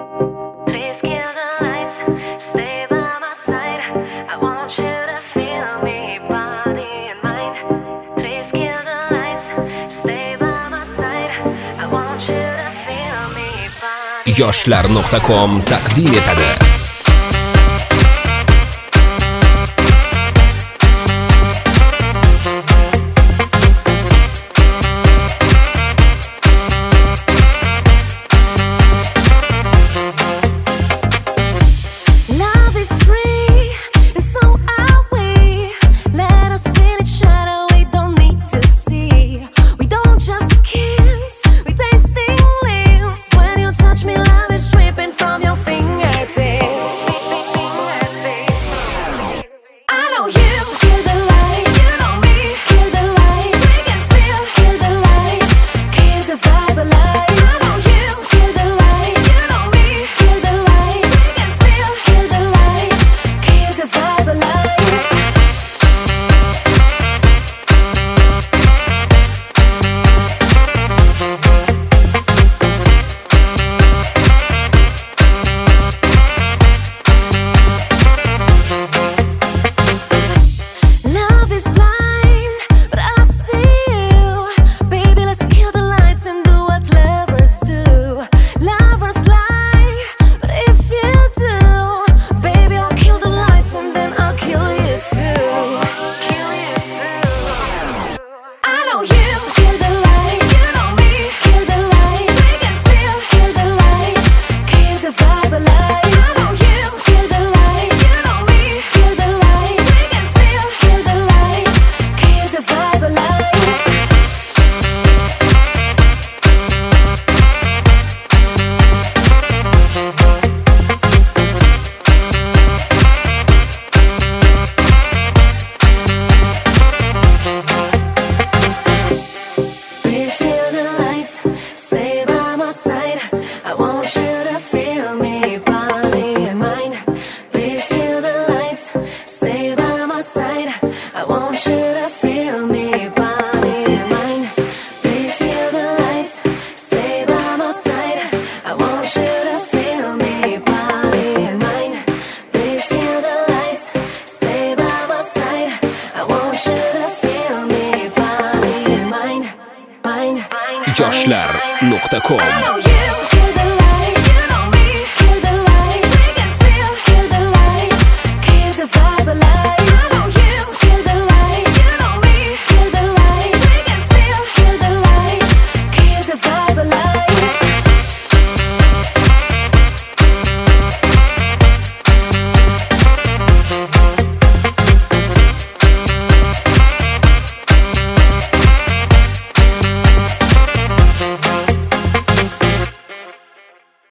Please kill the lights, stay by my side. I want you to feel me, body and mind. Please kill the lights, stay by my side. I want you to feel me, body. Yoshlar.com taqdim etadi. Yoshlar.com